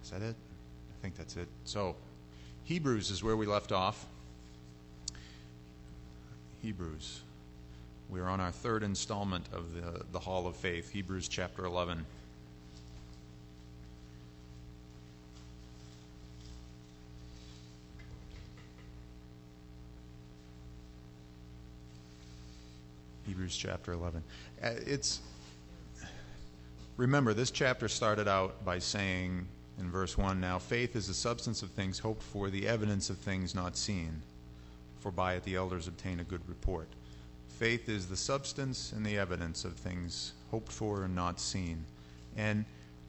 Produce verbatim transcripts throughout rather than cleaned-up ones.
Is that it? I think that's it. So, Hebrews is where we left off. Hebrews. We're on our third installment of the, the Hall of Faith, Hebrews chapter eleven. Hebrews chapter eleven. Uh, It's remember, this chapter started out by saying in verse one, now faith is the substance of things hoped for, the evidence of things not seen. For by it the elders obtain a good report. Faith is the substance and the evidence of things hoped for and not seen. And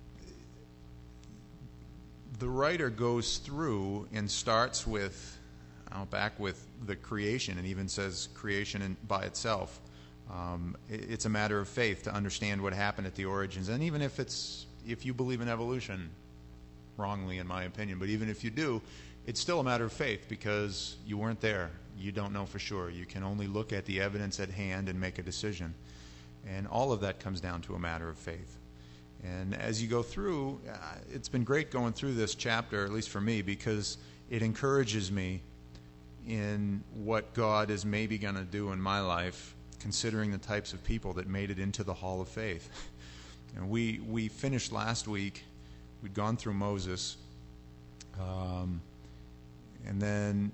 the writer goes through and starts with, uh, back with the creation, and even says creation in, by itself. Um, it, it's a matter of faith to understand what happened at the origins. And even if it's if you believe in evolution, wrongly in my opinion, but even if you do, it's still a matter of faith because you weren't there. You don't know for sure. You can only look at the evidence at hand and make a decision. And all of that comes down to a matter of faith. And as you go through, uh, it's been great going through this chapter, at least for me, because it encourages me in what God is maybe going to do in my life, considering the types of people that made it into the Hall of Faith. And we, we finished last week. We'd gone through Moses. Um, and then...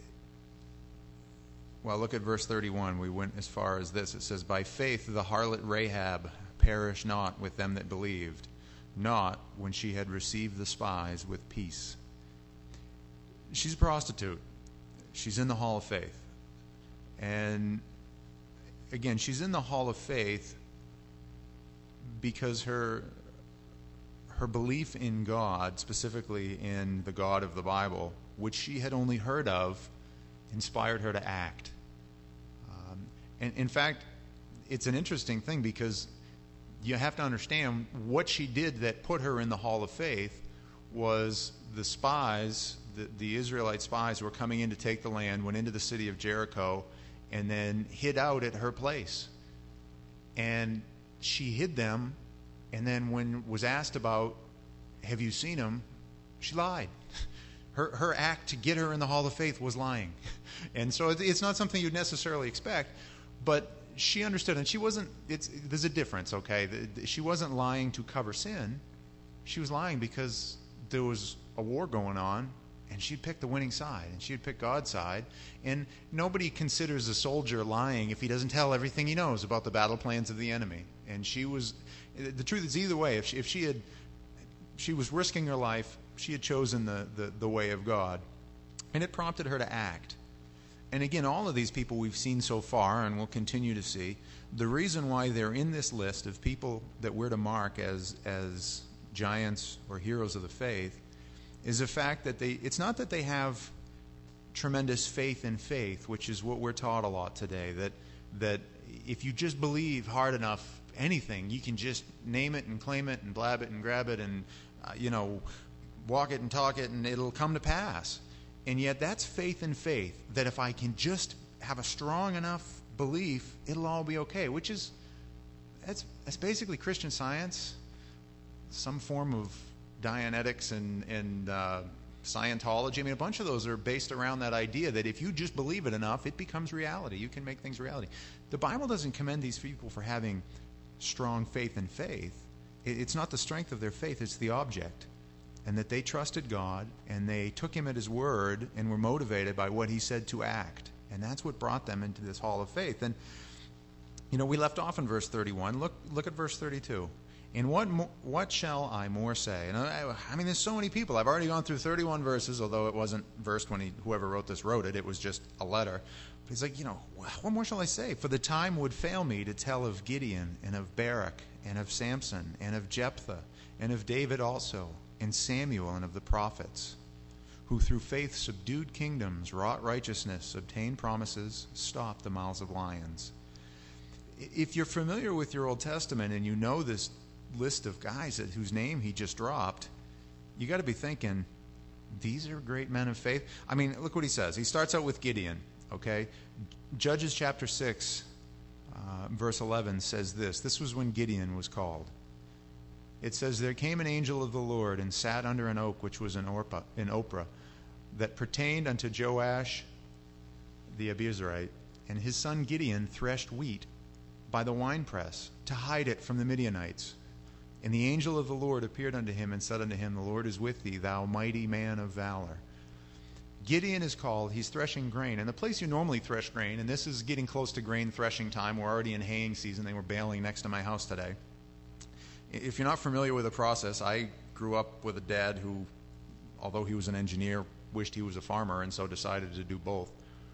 Well, look at verse thirty-one. We went as far as this. It says, by faith the harlot Rahab perished not with them that believed, not when she had received the spies with peace. She's a prostitute. She's in the Hall of Faith. And again, she's in the Hall of Faith because her her belief in God, specifically in the God of the Bible, which she had only heard of, inspired her to act. Um, and in fact, it's an interesting thing because you have to understand what she did that put her in the Hall of Faith was the spies, the, the Israelite spies were coming in to take the land, went into the city of Jericho, and then hid out at her place. And she hid them, and then when was asked about, have you seen them, she lied. Her her act to get her in the Hall of Faith was lying. And so it's not something you'd necessarily expect, but she understood, and she wasn't, it's, there's a difference, okay? She wasn't lying to cover sin. She was lying because there was a war going on, and she'd pick the winning side, and she'd pick God's side. And nobody considers a soldier lying if he doesn't tell everything he knows about the battle plans of the enemy. And she was, the truth is either way, if she, if she had, she was risking her life, she had chosen the, the, the way of God, and it prompted her to act. And again, all of these people we've seen so far, and we'll continue to see, the reason why they're in this list of people that we're to mark as as giants or heroes of the faith is the fact that they, it's not that they have tremendous faith in faith, which is what we're taught a lot today, that that if you just believe hard enough, anything, you can just name it and claim it and blab it and grab it and, uh, you know, walk it and talk it, and it'll come to pass. And yet that's faith in faith, that if I can just have a strong enough belief, it'll all be okay, which is, that's, that's basically Christian Science, some form of Dianetics and, and uh, Scientology. I mean, a bunch of those are based around that idea that if you just believe it enough, it becomes reality. You can make things reality. The Bible doesn't commend these people for having strong faith in faith. It's not the strength of their faith, it's the object. And that they trusted God, and they took him at his word, and were motivated by what he said to act. And that's what brought them into this Hall of Faith. And, you know, we left off in verse thirty-one. Look look at verse thirty-two. And what mo- what shall I more say? And I, I mean, there's so many people. I've already gone through thirty-one verses, although it wasn't versed when he, whoever wrote this wrote it. It was just a letter. But he's like, you know, what more shall I say? For the time would fail me to tell of Gideon, and of Barak, and of Samson, and of Jephthah, and of David also, and Samuel, and of the prophets, who through faith subdued kingdoms, wrought righteousness, obtained promises, stopped the mouths of lions. If you're familiar with your Old Testament and you know this list of guys that, whose name he just dropped, you got to be thinking, these are great men of faith. I mean, look what he says. He starts out with Gideon, okay? Judges chapter six, uh, verse eleven says this. This was when Gideon was called. it says, "There came an angel of the Lord and sat under an oak which was in Orpah, in Oprah, that pertained unto Joash the Abiezrite, and his son Gideon threshed wheat by the winepress to hide it from the Midianites. And the angel of the Lord appeared unto him and said unto him, The Lord is with thee, thou mighty man of valor." Gideon is called, he's threshing grain. And the place you normally thresh grain, and this is getting close to grain threshing time, we're already in haying season, they were baling next to my house today. If you're not familiar with the process, I grew up with a dad who, although he was an engineer, wished he was a farmer, and so decided to do both.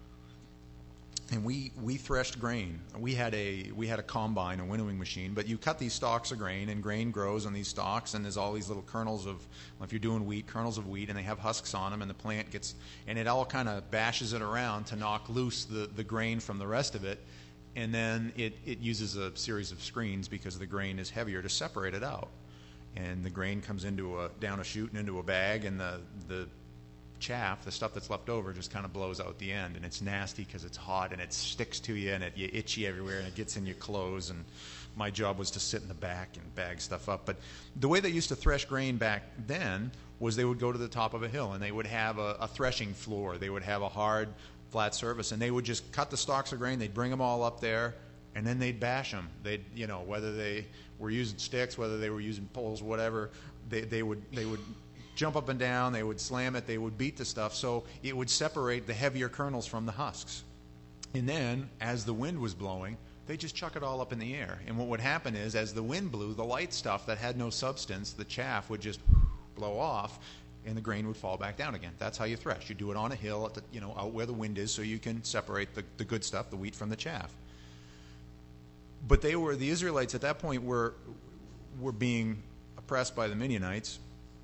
And we, we threshed grain. We had a we had a combine, a winnowing machine, but you cut these stalks of grain, and grain grows on these stalks, and there's all these little kernels of, well, if you're doing wheat, kernels of wheat, and they have husks on them, and the plant gets, and it all kind of bashes it around to knock loose the, the grain from the rest of it, and then it, it uses a series of screens because the grain is heavier to separate it out. And the grain comes into a down a chute and into a bag, and the the chaff, the stuff that's left over, just kind of blows out the end, and it's nasty because it's hot and it sticks to you and it you itchy everywhere and it gets in your clothes. And my job was to sit in the back and bag stuff up. But the way they used to thresh grain back then was they would go to the top of a hill and they would have a, a threshing floor. They would have a hard, flat surface, and they would just cut the stalks of grain. They'd bring them all up there, and then they'd bash them. They'd, you know, whether they were using sticks, whether they were using poles, whatever, they they would they would. jump up and down, they would slam it, they would beat the stuff, so it would separate the heavier kernels from the husks. And then, as the wind was blowing, they just chuck it all up in the air. And what would happen is, as the wind blew, the light stuff that had no substance, the chaff, would just blow off, and the grain would fall back down again. That's how you thresh. You do it on a hill, at the, you know, out where the wind is, so you can separate the, the good stuff, the wheat, from the chaff. But they were, the Israelites at that point were were being oppressed by the Midianites.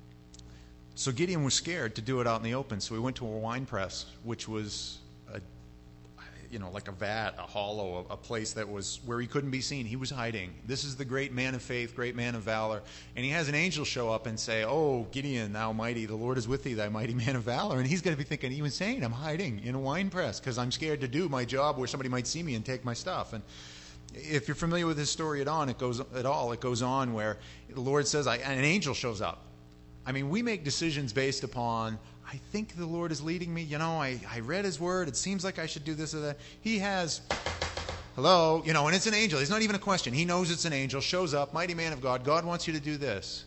So Gideon was scared to do it out in the open, so he went to a wine press, which was, a, you know, like a vat, a hollow, a, a place that was where he couldn't be seen. He was hiding. This is the great man of faith, great man of valor. And he has an angel show up and say, "Oh, Gideon, thou mighty, the Lord is with thee, thy mighty man of valor." And he's going to be thinking, he was saying, I'm hiding in a wine press because I'm scared to do my job where somebody might see me and take my stuff. And if you're familiar with his story at all, it goes, at all, it goes on where the Lord says, I, an angel shows up. I mean, we make decisions based upon, I think the Lord is leading me. You know, I, I read his word. It seems like I should do this or that. He has, hello, you know, and it's an angel. It's not even a question. He knows it's an angel, shows up, mighty man of God. God wants you to do this.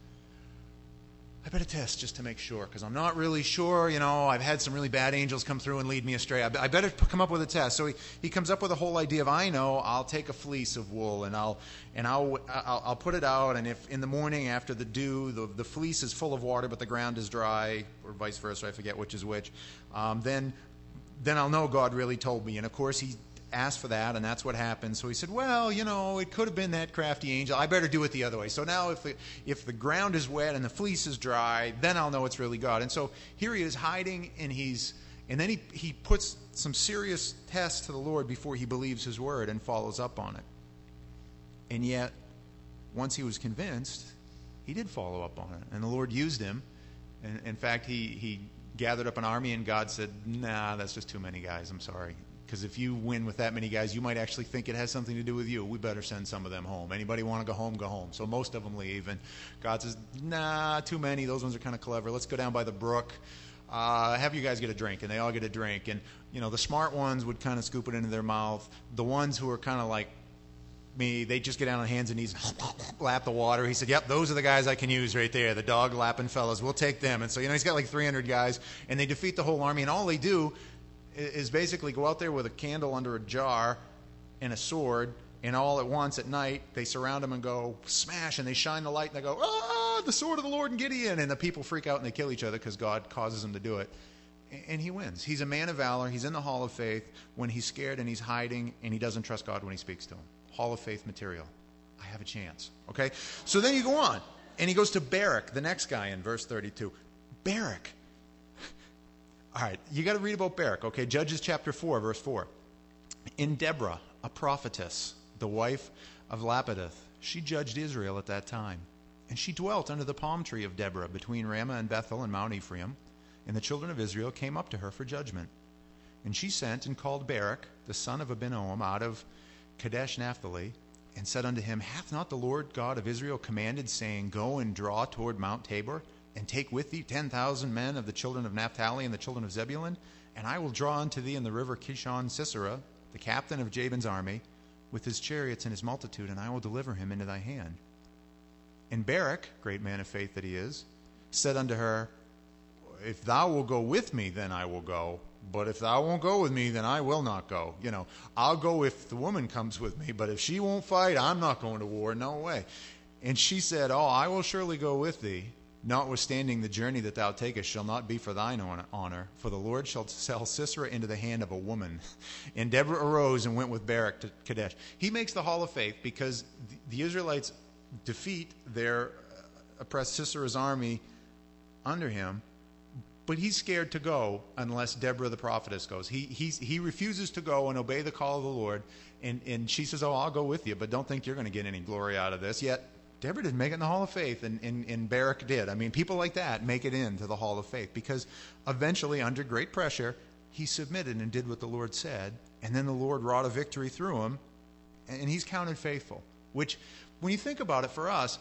I better test just to make sure, because I'm not really sure. You know, I've had some really bad angels come through and lead me astray. I, I better come up with a test. So he, he comes up with a whole idea of, I know, I'll take a fleece of wool and I'll and I'll I'll, I'll put it out, and if in the morning after the dew, the, the fleece is full of water but the ground is dry, or vice versa, I forget which is which, um, then then I'll know God really told me. And of course he asked for that, and that's what happened. So he said, well, you know, it could have been that crafty angel. I better do it the other way. So now if the, if the ground is wet and the fleece is dry, then I'll know it's really God. And so here he is hiding, and he's and then he, he puts some serious tests to the Lord before he believes his word and follows up on it. And yet, once he was convinced, he did follow up on it. And the Lord used him. And in fact, he, he gathered up an army, and God said, nah, that's just too many guys. I'm sorry. Because if you win with that many guys, you might actually think it has something to do with you. We better send some of them home. Anybody want to go home, go home. So most of them leave. And God says, nah, too many. Those ones are kind of clever. Let's go down by the brook. Uh, have you guys get a drink. And they all get a drink. And, you know, the smart ones would kind of scoop it into their mouth. The ones who are kind of like me, they just get down on hands and knees and lap the water. He said, yep, those are the guys I can use right there. The dog lapping fellas. We'll take them. And so, you know, he's got like three hundred guys. And they defeat the whole army. And all they do is basically go out there with a candle under a jar and a sword, and all at once at night they surround him and go smash, and they shine the light and they go, ah, the sword of the Lord and Gideon, and the people freak out and they kill each other because God causes them to do it, and he wins. He's a man of valor. He's in the hall of faith when he's scared and he's hiding and he doesn't trust God when he speaks to him. Hall of faith material. I have a chance. Okay, so then you go on, and he goes to Barak, the next guy in verse thirty-two. Barak. All right, you got to read about Barak, okay? Judges chapter four, verse four. In Deborah, a prophetess, the wife of Lapideth, she judged Israel at that time. And she dwelt under the palm tree of Deborah between Ramah and Bethel and Mount Ephraim. And the children of Israel came up to her for judgment. And she sent and called Barak, the son of Abinoam, out of Kadesh Naphtali, and said unto him, Hath not the Lord God of Israel commanded, saying, Go and draw toward Mount Tabor, and take with thee ten thousand men of the children of Naphtali and the children of Zebulun? And I will draw unto thee in the river Kishon Sisera, the captain of Jabin's army, with his chariots and his multitude, and I will deliver him into thy hand. And Barak, great man of faith that he is, said unto her, If thou wilt go with me, then I will go. But if thou won't go with me, then I will not go. You know, I'll go if the woman comes with me, but if she won't fight, I'm not going to war. No way. And she said, Oh, I will surely go with thee. Notwithstanding, the journey that thou takest shall not be for thine honor, for the Lord shall sell Sisera into the hand of a woman. And Deborah arose and went with Barak to Kadesh. He makes the hall of faith because the Israelites defeat their oppressed Sisera's army under him, but he's scared to go unless Deborah the prophetess goes. He he's, he refuses to go and obey the call of the Lord, and, and she says, Oh, I'll go with you, but don't think you're going to get any glory out of this. Yet Deborah didn't make it in the Hall of Faith, and, and, and Barak did. I mean, people like that make it into the Hall of Faith because eventually, under great pressure, he submitted and did what the Lord said, and then the Lord wrought a victory through him, and he's counted faithful. Which, when you think about it, for us,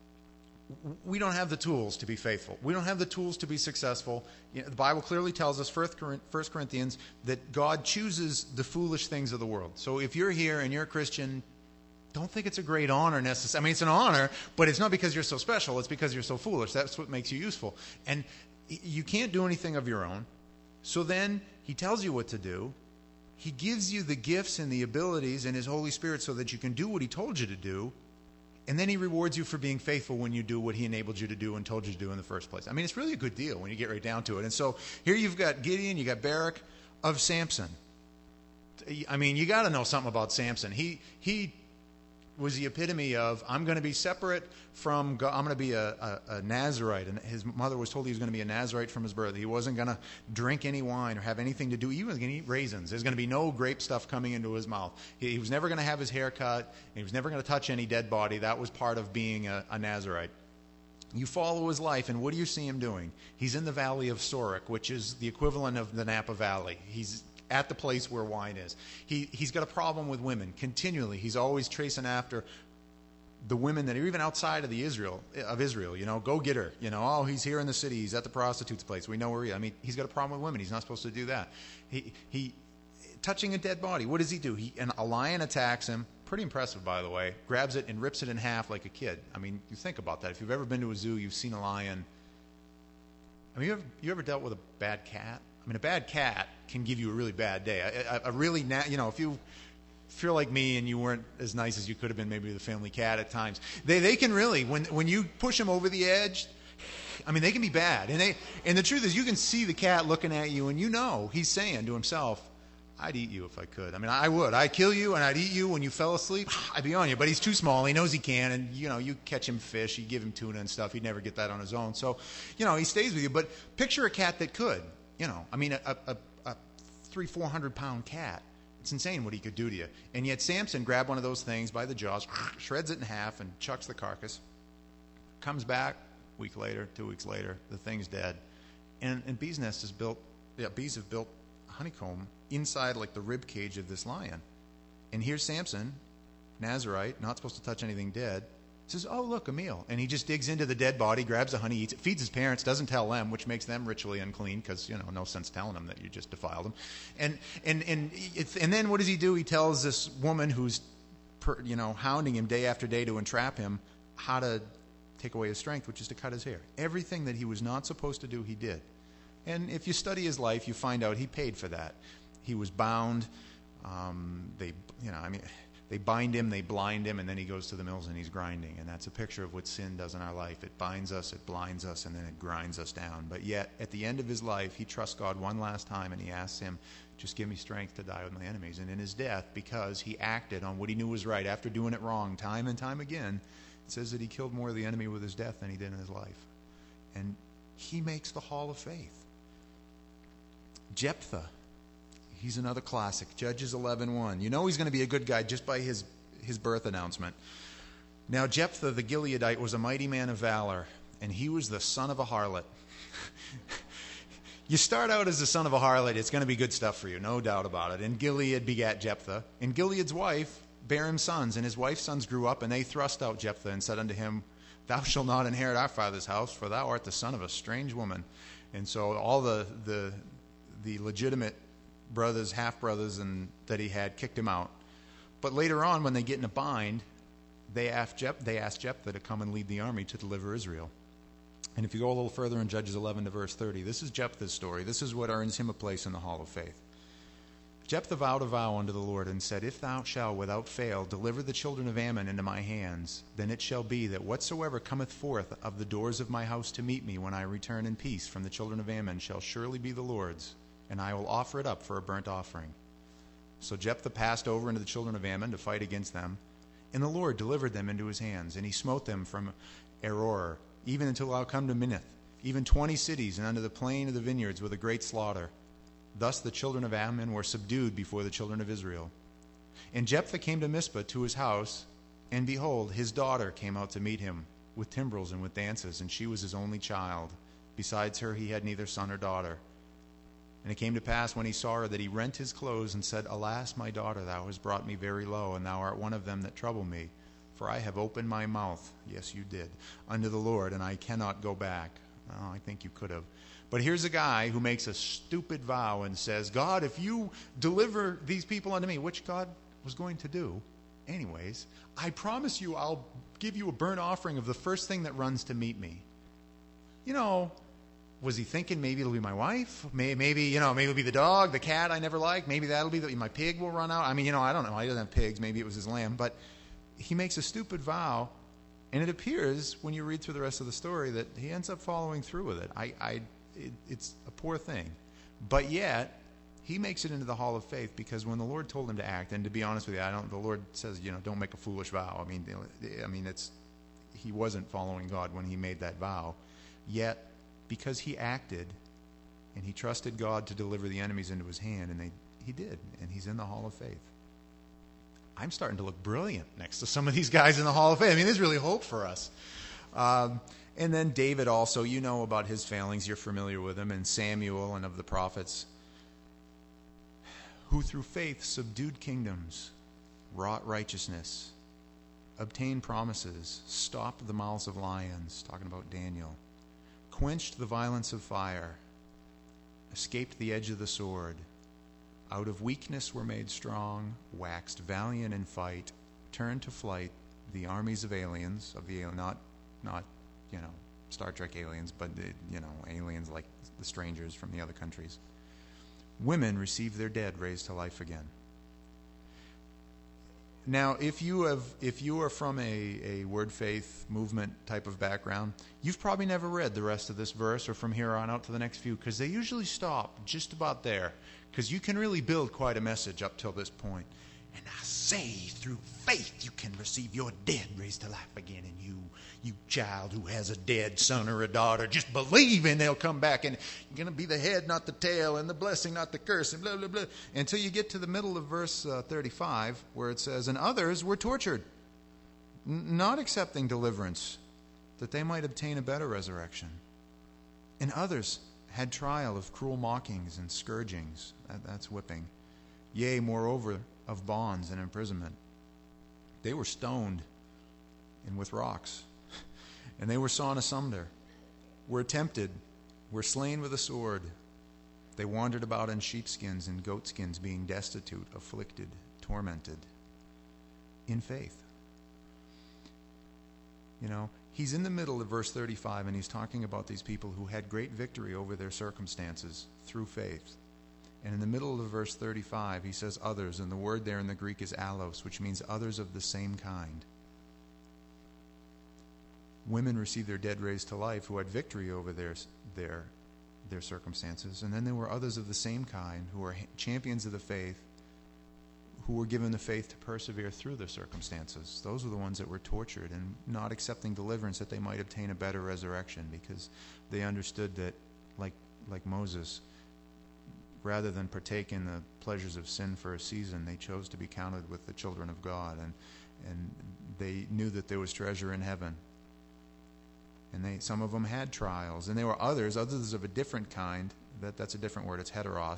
we don't have the tools to be faithful. We don't have the tools to be successful. You know, the Bible clearly tells us, First Corinthians, that God chooses the foolish things of the world. So if you're here and you're a Christian, don't think it's a great honor necessarily. I mean, it's an honor, but it's not because you're so special. It's because you're so foolish. That's what makes you useful. And you can't do anything of your own. So then he tells you what to do. He gives you the gifts and the abilities and his Holy Spirit so that you can do what he told you to do. And then he rewards you for being faithful when you do what he enabled you to do and told you to do in the first place. I mean, it's really a good deal when you get right down to it. And so here you've got Gideon, you got Barak of Samson. I mean, you got to know something about Samson. He he was the epitome of, I'm going to be separate from God. I'm going to be a, a, a Nazarite. And his mother was told he was going to be a Nazarite from his birth. He wasn't going to drink any wine or have anything to do. He was going to eat raisins. There's going to be no grape stuff coming into his mouth. He, he was never going to have his hair cut. And he was never going to touch any dead body. That was part of being a, a Nazarite. You follow his life, and what do you see him doing? He's in the valley of Sorek, which is the equivalent of the Napa Valley. He's at the place where wine is. He, he's got a problem with women continually. He's always tracing after the women that are even outside of the Israel of Israel. You know, go get her. You know, oh, he's here in the city. He's at the prostitute's place. We know where he is. I mean, he's got a problem with women. He's not supposed to do that. He he touching a dead body. What does he do? He and a lion attacks him. Pretty impressive, by the way. Grabs it and rips it in half like a kid. I mean, you think about that. If you've ever been to a zoo, you've seen a lion. I mean, you ever, you ever dealt with a bad cat? I mean, a bad cat can give you a really bad day. A, a, a really, na- you know, if you feel like me and you weren't as nice as you could have been, maybe with a family cat at times, they they can really, when when you push them over the edge, I mean, they can be bad. And they and the truth is, you can see the cat looking at you, and you know he's saying to himself, I'd eat you if I could. I mean, I would. I'd kill you, and I'd eat you when you fell asleep. I'd be on you. But he's too small. He knows he can, and, you know, you catch him fish. You give him tuna and stuff. He'd never get that on his own. So, you know, he stays with you. But picture a cat that could. You know, I mean, a, a, a three, four hundred pound cat. It's insane what he could do to you. And yet Samson grabbed one of those things by the jaws, shreds it in half, and chucks the carcass. Comes back a week later, two weeks later, the thing's dead. And, and bees' nest is built. Yeah, bees have built a honeycomb inside like the rib cage of this lion. And here's Samson, Nazarite, not supposed to touch anything dead. Says, oh, look, a meal. And he just digs into the dead body, grabs the honey, eats it, feeds his parents, doesn't tell them, which makes them ritually unclean because, you know, no sense telling them that you just defiled them. And and and it's, and then what does he do? He tells this woman who's, per, you know, hounding him day after day to entrap him how to take away his strength, which is to cut his hair. Everything that he was not supposed to do, he did. And if you study his life, you find out he paid for that. He was bound. Um, they, you know, I mean... They bind him, they blind him, and then he goes to the mills and he's grinding. And that's a picture of what sin does in our life. It binds us, it blinds us, and then it grinds us down. But yet, at the end of his life, he trusts God one last time, and he asks him, just give me strength to die with my enemies. And in his death, because he acted on what he knew was right after doing it wrong time and time again, it says that he killed more of the enemy with his death than he did in his life. And he makes the Hall of Faith. Jephthah. He's another classic. Judges eleven one. You know he's going to be a good guy just by his, his birth announcement. Now Jephthah the Gileadite was a mighty man of valor, and he was the son of a harlot. You start out as the son of a harlot, it's going to be good stuff for you, no doubt about it. And Gilead begat Jephthah. And Gilead's wife bare him sons, and his wife's sons grew up, and they thrust out Jephthah and said unto him, Thou shalt not inherit our father's house, for thou art the son of a strange woman. And so all the the, the legitimate brothers, half-brothers, and that he had kicked him out. But later on, when they get in a bind, they ask, Jeph- they ask Jephthah to come and lead the army to deliver Israel. And if you go a little further in Judges eleven to verse thirty, this is Jephthah's story. This is what earns him a place in the hall of faith. Jephthah vowed a vow unto the Lord and said, If thou shalt without fail deliver the children of Ammon into my hands, then it shall be that whatsoever cometh forth of the doors of my house to meet me when I return in peace from the children of Ammon shall surely be the Lord's, and I will offer it up for a burnt offering. So Jephthah passed over into the children of Ammon to fight against them, and the Lord delivered them into his hands, and he smote them from Aroer, even until thou come to Minnith, even twenty cities, and unto the plain of the vineyards with a great slaughter. Thus the children of Ammon were subdued before the children of Israel. And Jephthah came to Mizpah to his house, and behold, his daughter came out to meet him with timbrels and with dances, and she was his only child. Besides her he had neither son or daughter. And it came to pass when he saw her that he rent his clothes and said, Alas, my daughter, thou hast brought me very low, and thou art one of them that trouble me. For I have opened my mouth, yes, you did, unto the Lord, and I cannot go back. Oh, I think you could have. But here's a guy who makes a stupid vow and says, God, if you deliver these people unto me, which God was going to do anyways, I promise you I'll give you a burnt offering of the first thing that runs to meet me. You know, was he thinking maybe it'll be my wife? Maybe, you know, maybe it'll be the dog, the cat I never liked. Maybe that'll be the, my pig will run out. I mean, you know, I don't know. He doesn't have pigs. Maybe it was his lamb. But he makes a stupid vow, and it appears when you read through the rest of the story that he ends up following through with it. I, I, it it's a poor thing. But yet, he makes it into the hall of faith because when the Lord told him to act, and to be honest with you, I don't. The Lord says, you know, don't make a foolish vow. I mean, I mean, it's he wasn't following God when he made that vow. Yet, because he acted and he trusted God to deliver the enemies into his hand, and they, he did, and he's in the hall of faith. I'm starting to look brilliant next to some of these guys in the hall of faith. I mean, there's really hope for us. Um, and then David also, you know about his failings. You're familiar with him, and Samuel and of the prophets, who through faith subdued kingdoms, wrought righteousness, obtained promises, stopped the mouths of lions, talking about Daniel, quenched the violence of fire, escaped the edge of the sword, out of weakness were made strong, waxed valiant in fight, turned to flight the armies of aliens, of the not, not, you know, Star Trek aliens, but, the, you know, aliens like the strangers from the other countries. Women received their dead raised to life again. Now, if you have, if you are from a, a word faith movement type of background, you've probably never read the rest of this verse or from here on out to the next few, because they usually stop just about there, because you can really build quite a message up till this point. And I say, through faith, you can receive your dead raised to life again. And you, you child who has a dead son or a daughter, just believe and they'll come back. And you're going to be the head, not the tail, and the blessing, not the curse, and blah, blah, blah. Until you get to the middle of verse uh, thirty-five, where it says, And others were tortured, n- not accepting deliverance, that they might obtain a better resurrection. And others had trial of cruel mockings and scourgings. That, that's whipping. Yea, moreover, of bonds and imprisonment. They were stoned and with rocks, and they were sawn asunder, were tempted, were slain with a sword. They wandered about in sheepskins and goatskins, being destitute, afflicted, tormented, in faith. You know, he's in the middle of verse thirty-five, and he's talking about these people who had great victory over their circumstances through faith. And in the middle of verse thirty-five, he says others, and the word there in the Greek is allos, which means others of the same kind. Women received their dead raised to life who had victory over their, their, their circumstances. And then there were others of the same kind who were champions of the faith, who were given the faith to persevere through their circumstances. Those were the ones that were tortured and not accepting deliverance that they might obtain a better resurrection, because they understood that, like like Moses, rather than partake in the pleasures of sin for a season, they chose to be counted with the children of God, and and they knew that there was treasure in heaven. And they, some of them had trials, and there were others, others of a different kind. That that's a different word. It's heteros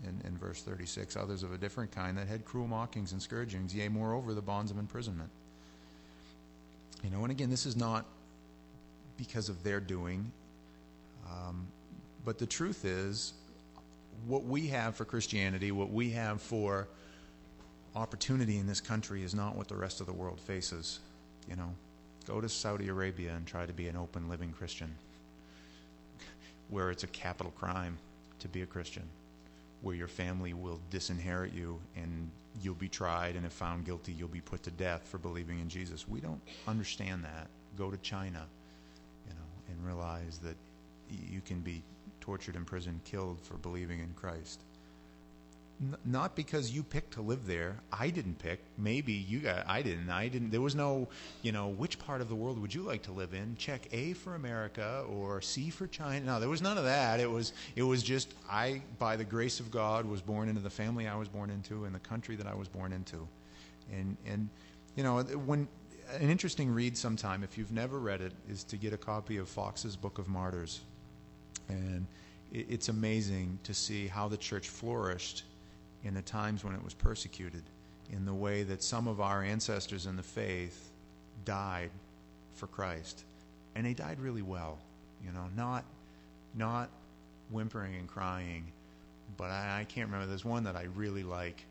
in, in verse thirty-six, others of a different kind that had cruel mockings and scourgings, yea, moreover, the bonds of imprisonment. You know, and again, this is not because of their doing, um, but the truth is, what we have for Christianity, what we have for opportunity in this country is not what the rest of the world faces. You know, go to Saudi Arabia and try to be an open, living Christian, where it's a capital crime to be a Christian, where your family will disinherit you and you'll be tried, and if found guilty, you'll be put to death for believing in Jesus. We don't understand that. Go to China, you know, and realize that you can be tortured, imprisoned, killed for believing in Christ. N- not because you picked to live there. I didn't pick. Maybe you got. I didn't. I didn't. There was no, you know, which part of the world would you like to live in? Check A for America or C for China. No, there was none of that. It was. It was just I, by the grace of God, was born into the family I was born into and the country that I was born into, and and, you know, when an interesting read sometime, if you've never read it, is to get a copy of Fox's Book of Martyrs, and it, it's amazing to see how the church flourished in the times when it was persecuted, in the way that some of our ancestors in the faith died for Christ. And they died really well, you know, not not whimpering and crying, but I, I can't remember. There's one that I really like.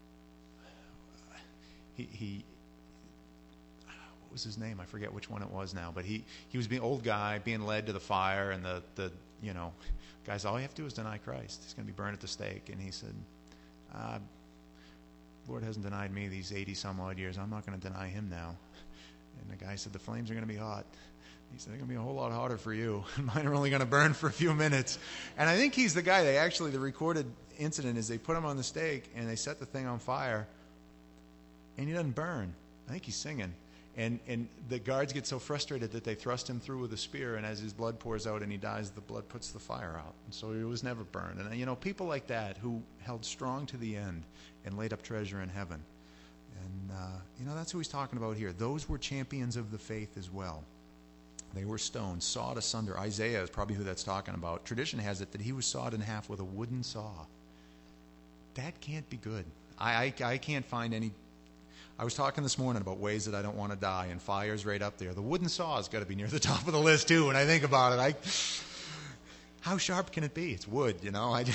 He, he what was his name? I forget which one it was now, but he, he was being old guy being led to the fire, and the, the you know, guys, all you have to do is deny Christ. He's going to be burned at the stake. And he said, Uh, Lord hasn't denied me these eighty some odd years. I'm not going to deny him now. And the guy said, the flames are going to be hot. He said, they're going to be a whole lot hotter for you. Mine are only going to burn for a few minutes. And I think he's the guy. They actually, the recorded incident is they put him on the stake and they set the thing on fire, and he doesn't burn. I think he's singing. And and the guards get so frustrated that they thrust him through with a spear, and as his blood pours out and he dies, the blood puts the fire out. And so he was never burned. And, you know, people like that who held strong to the end and laid up treasure in heaven. And, uh, you know, that's who he's talking about here. Those were champions of the faith as well. They were stoned, sawed asunder. Isaiah is probably who that's talking about. Tradition has it that he was sawed in half with a wooden saw. That can't be good. I, I, I can't find any... I was talking this morning about ways that I don't want to die, and fire's right up there. The wooden saw has got to be near the top of the list, too, when I think about it. I, how sharp can it be? It's wood, you know. I,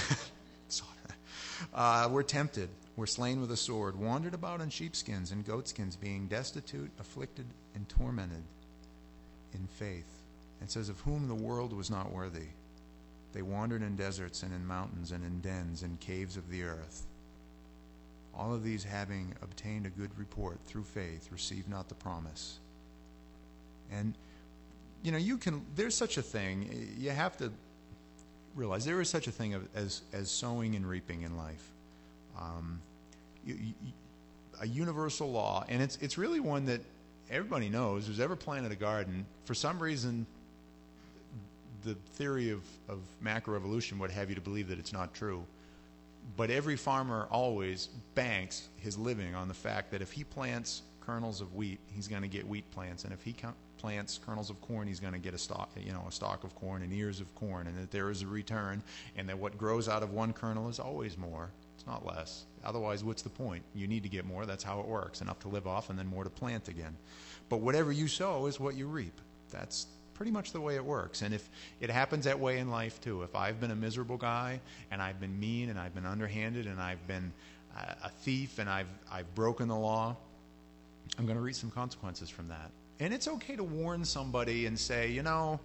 uh, we're tempted. We're slain with a sword, wandered about in sheepskins and goatskins, being destitute, afflicted, and tormented in faith. It says, of whom the world was not worthy. They wandered in deserts and in mountains and in dens and caves of the earth. All of these, having obtained a good report through faith, receive not the promise. And, you know, you can, there's such a thing, you have to realize there is such a thing as, as sowing and reaping in life. Um, you, you, a universal law, and it's it's really one that everybody knows. Who's ever planted a garden, for some reason, the theory of, of macroevolution would have you to believe that it's not true. But every farmer always banks his living on the fact that if he plants kernels of wheat, he's going to get wheat plants, and if he plants kernels of corn, he's going to get a stalk, you know, a stalk of corn and ears of corn, and that there is a return, and that what grows out of one kernel is always more. It's not less. Otherwise, what's the point? You need to get more. That's how it works. Enough to live off, and then more to plant again. But whatever you sow is what you reap. That's pretty much the way it works. And if it happens that way in life too, if I've been a miserable guy and I've been mean and I've been underhanded and I've been a thief and I've I've broken the law, I'm going to reap some consequences from that. And it's okay to warn somebody and say, you know,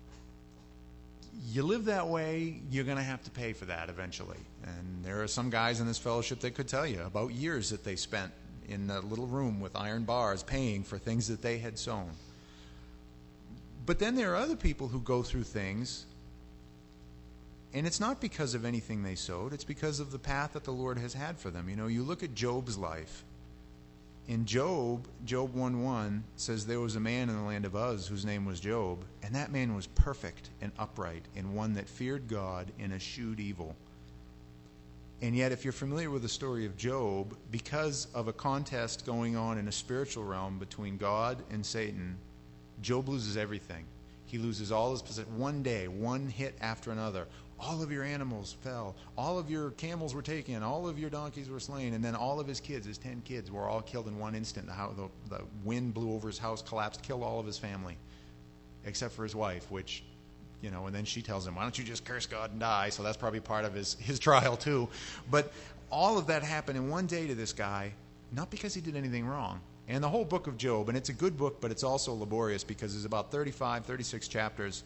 you live that way, you're going to have to pay for that eventually. And there are some guys in this fellowship that could tell you about years that they spent in a little room with iron bars paying for things that they had sown. But then there are other people who go through things, and it's not because of anything they sowed. It's because of the path that the Lord has had for them. You know, you look at Job's life. In Job, Job one one says there was a man in the land of Uz whose name was Job, and that man was perfect and upright, and one that feared God and eschewed evil. And yet, if you're familiar with the story of Job, because of a contest going on in a spiritual realm between God and Satan, Job loses everything. He loses all his possessions. One day, one hit after another. All of your animals fell. All of your camels were taken. All of your donkeys were slain. And then all of his kids, his ten kids, were all killed in one instant. The, how, the, the wind blew over his house, collapsed, killed all of his family, except for his wife, which, you know, and then she tells him, why don't you just curse God and die? So that's probably part of his, his trial too. But all of that happened in one day to this guy, not because he did anything wrong. And the whole book of Job, and it's a good book, but it's also laborious because there's about thirty-five, thirty-six chapters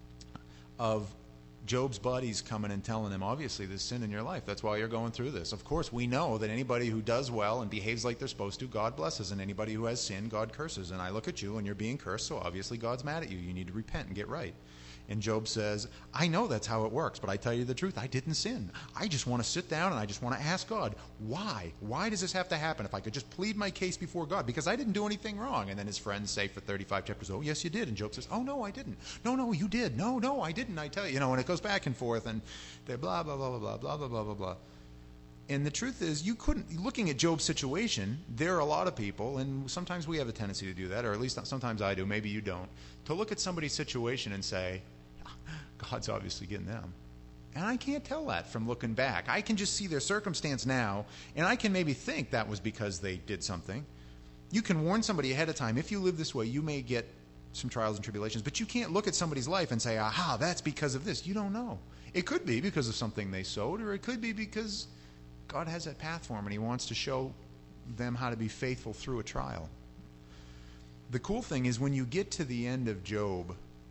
of Job's buddies coming and telling him, obviously, there's sin in your life. That's why you're going through this. Of course, we know that anybody who does well and behaves like they're supposed to, God blesses. And anybody who has sin, God curses. And I look at you and you're being cursed, so obviously God's mad at you. You need to repent and get right. And Job says, I know that's how it works, but I tell you the truth, I didn't sin. I just want to sit down and I just want to ask God, why? Why does this have to happen? If I could just plead my case before God, because I didn't do anything wrong. And then his friends say for thirty-five chapters, oh, yes, you did. And Job says, oh, no, I didn't. No, no, you did. No, no, I didn't, I tell you. You know, and it goes back and forth, and they're blah, blah, blah, blah, blah, blah, blah, blah, blah. And the truth is, you couldn't, looking at Job's situation, there are a lot of people, and sometimes we have a tendency to do that, or at least sometimes I do, maybe you don't, to look at somebody's situation and say, God's obviously getting them. And I can't tell that from looking back. I can just see their circumstance now, and I can maybe think that was because they did something. You can warn somebody ahead of time, if you live this way, you may get some trials and tribulations, but you can't look at somebody's life and say, aha, that's because of this. You don't know. It could be because of something they sowed, or it could be because God has that path for them, and he wants to show them how to be faithful through a trial. The cool thing is when you get to the end of Job,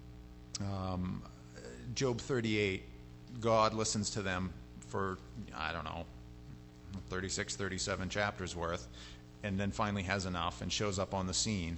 um, Job thirty-eight, God listens to them for, I don't know, thirty-six, thirty-seven chapters worth, and then finally has enough and shows up on the scene.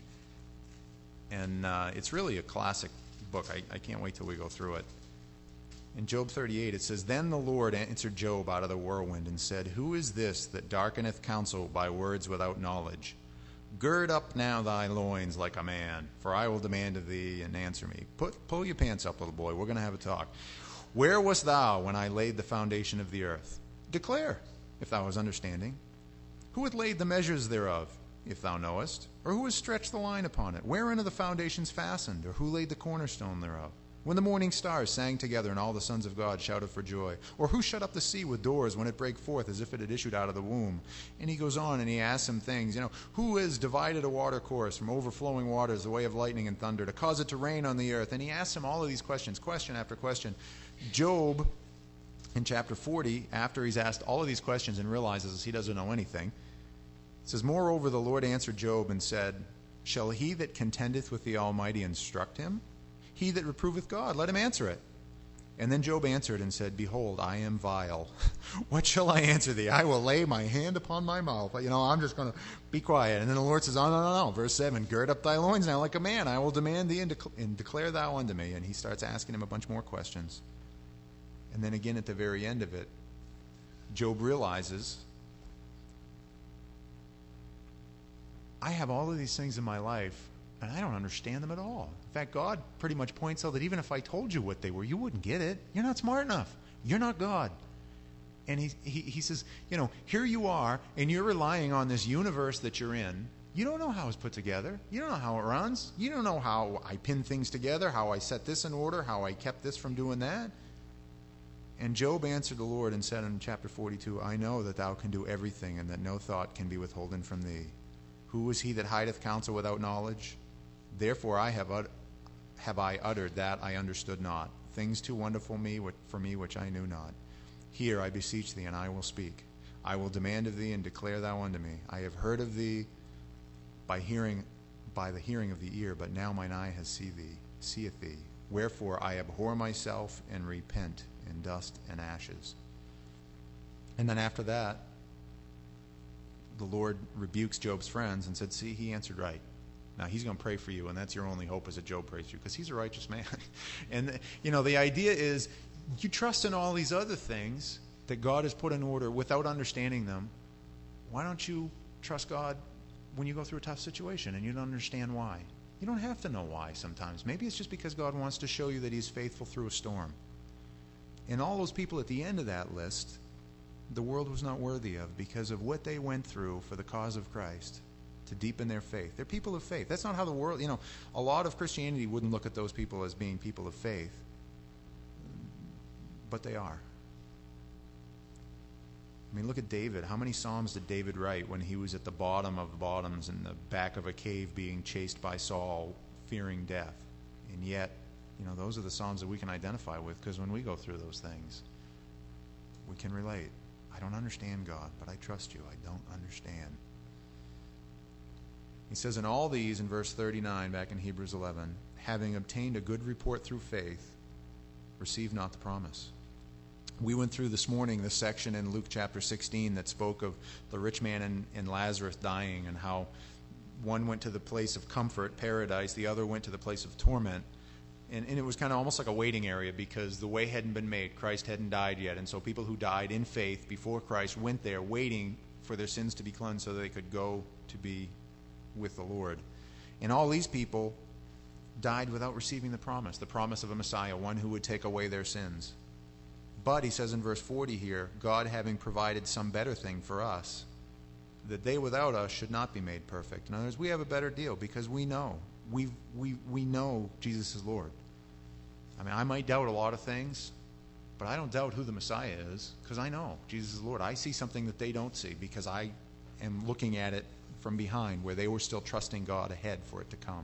And uh, it's really a classic book. I, I can't wait till we go through it. In Job thirty-eight, it says, Then the Lord answered Job out of the whirlwind and said, Who is this that darkeneth counsel by words without knowledge? Gird up now thy loins like a man, for I will demand of thee, and answer me. Put, pull your pants up, little boy. We're going to have a talk. Where wast thou when I laid the foundation of the earth? Declare, if thou hast understanding. Who hath laid the measures thereof, if thou knowest? Or who has stretched the line upon it? Wherein are the foundations fastened? Or who laid the cornerstone thereof? When the morning stars sang together, and all the sons of God shouted for joy? Or who shut up the sea with doors when it brake forth as if it had issued out of the womb? And he goes on and he asks him things. You know, who has divided a water course from overflowing waters, the way of lightning and thunder, to cause it to rain on the earth? And he asks him all of these questions, question after question. Job, in chapter forty, after he's asked all of these questions and realizes he doesn't know anything, says, Moreover, the Lord answered Job and said, Shall he that contendeth with the Almighty instruct him? He that reproveth God, let him answer it. And then Job answered and said, Behold, I am vile. What shall I answer thee? I will lay my hand upon my mouth. You know, I'm just going to be quiet. And then the Lord says, Oh, no, no, no. Verse seven, Gird up thy loins now like a man. I will demand thee and, dec- and declare thou unto me. And he starts asking him a bunch more questions. And then again at the very end of it, Job realizes, I have all of these things in my life, and I don't understand them at all. In fact, God pretty much points out that even if I told you what they were, you wouldn't get it. You're not smart enough. You're not God. And he, he, he says, you know, here you are, and you're relying on this universe that you're in. You don't know how it's put together. You don't know how it runs. You don't know how I pin things together, how I set this in order, how I kept this from doing that. And Job answered the Lord and said in chapter forty-two, I know that thou can do everything, and that no thought can be withholden from thee. Who is he that hideth counsel without knowledge? Therefore I have ut- have I uttered that I understood not, things too wonderful me for me which I knew not. Hear, I beseech thee, and I will speak. I will demand of thee, and declare thou unto me. I have heard of thee by hearing, by the hearing of the ear, but now mine eye has see thee, seeth thee. Wherefore I abhor myself and repent in dust and ashes. And then after that, the Lord rebukes Job's friends and said, see, he answered right. Now, he's going to pray for you, and that's your only hope is that Job prays for you, because he's a righteous man. And, you know, the idea is you trust in all these other things that God has put in order without understanding them. Why don't you trust God when you go through a tough situation and you don't understand why? You don't have to know why sometimes. Maybe it's just because God wants to show you that he's faithful through a storm. And all those people at the end of that list, the world was not worthy of because of what they went through for the cause of Christ. to deepen their faith. They're people of faith. That's not how the world, you know, a lot of Christianity wouldn't look at those people as being people of faith, but they are. I mean, look at David. How many Psalms did David write when he was at the bottom of the bottoms in the back of a cave being chased by Saul, fearing death? And yet, you know, those are the Psalms that we can identify with, because when we go through those things, we can relate. I don't understand, God, but I trust you. I don't understand. He says, in all these, in verse thirty-nine, back in Hebrews eleven, having obtained a good report through faith, receive not the promise. We went through this morning this section in Luke chapter sixteen that spoke of the rich man and, and Lazarus dying, and how one went to the place of comfort, paradise, the other went to the place of torment. And, and it was kind of almost like a waiting area, because the way hadn't been made. Christ hadn't died yet. And so people who died in faith before Christ went there waiting for their sins to be cleansed so they could go to be with the Lord. And all these people died without receiving the promise, the promise of a Messiah, one who would take away their sins. But he says in verse forty here, God having provided some better thing for us, that they without us should not be made perfect. In other words, we have a better deal because we know. We we we know Jesus is Lord. I mean, I might doubt a lot of things, but I don't doubt who the Messiah is, because I know Jesus is Lord. I see something that they don't see because I am looking at it from behind, where they were still trusting God ahead for it to come.